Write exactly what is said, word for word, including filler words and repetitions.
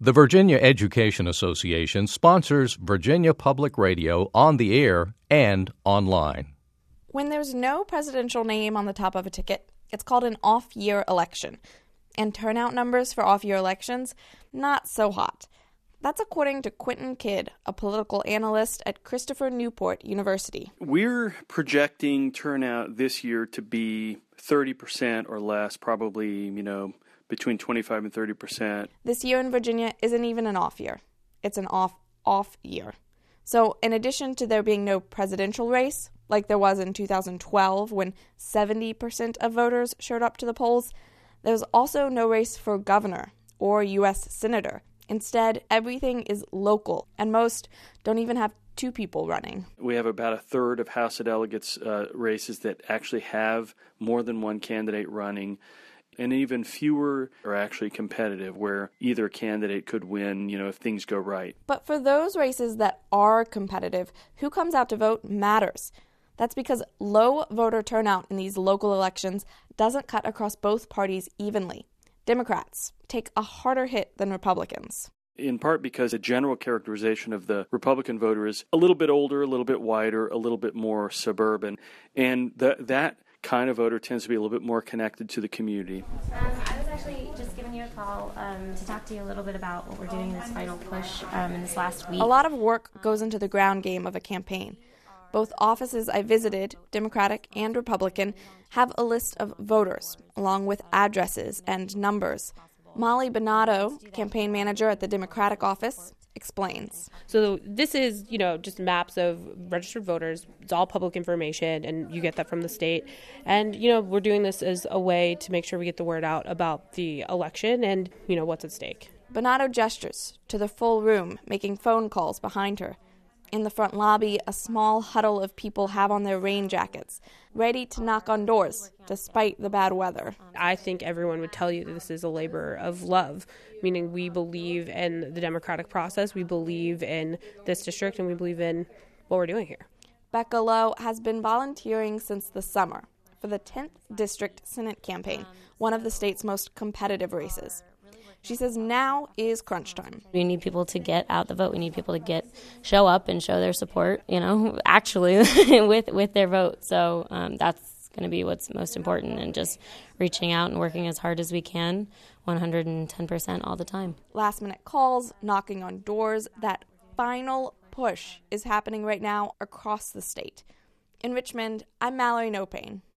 The Virginia Education Association sponsors Virginia Public Radio on the air and online. When there's no presidential name on the top of a ticket, it's called an off-year election. And turnout numbers for off-year elections, not so hot. That's according to Quentin Kidd, a political analyst at Christopher Newport University. We're projecting turnout this year to be thirty percent or less, probably, you know, between twenty-five and thirty percent. This year in Virginia isn't even an off year. It's an off-off year. So in addition to there being no presidential race, like there was in two thousand twelve when seventy percent of voters showed up to the polls, there's also no race for governor or U S senator. Instead, everything is local, and most don't even have two people running. We have about a third of House of Delegates uh, races that actually have more than one candidate running. And even fewer are actually competitive, where either candidate could win, you know, if things go right. But for those races that are competitive, who comes out to vote matters. That's because low voter turnout in these local elections doesn't cut across both parties evenly. Democrats take a harder hit than Republicans. In part because the general characterization of the Republican voter is a little bit older, a little bit wider, a little bit more suburban. And the, that kind of voter tends to be a little bit more connected to the community. Um, I was actually just giving you a call um, to talk to you a little bit about what we're doing in this final push um, in this last week. A lot of work goes into the ground game of a campaign. Both offices I visited, Democratic and Republican, have a list of voters, along with addresses and numbers. Molly Bonato, campaign manager at the Democratic office, explains. So this is, you know, just maps of registered voters. It's all public information, and you get that from the state. And, you know, we're doing this as a way to make sure we get the word out about the election and, you know, what's at stake. Bonato gestures to the full room, making phone calls behind her. In the front lobby, a small huddle of people have on their rain jackets, ready to knock on doors, despite the bad weather. I think everyone would tell you that this is a labor of love, meaning we believe in the democratic process, we believe in this district, and we believe in what we're doing here. Becca Lowe has been volunteering since the summer for the tenth District Senate campaign, one of the state's most competitive races. She says now is crunch time. We need people to get out the vote. We need people to get show up and show their support, you know, actually with with their vote. So um, that's going to be what's most important, and just reaching out and working as hard as we can, one hundred ten percent all the time. Last minute calls, knocking on doors, that final push is happening right now across the state. In Richmond, I'm Mallory Nopane.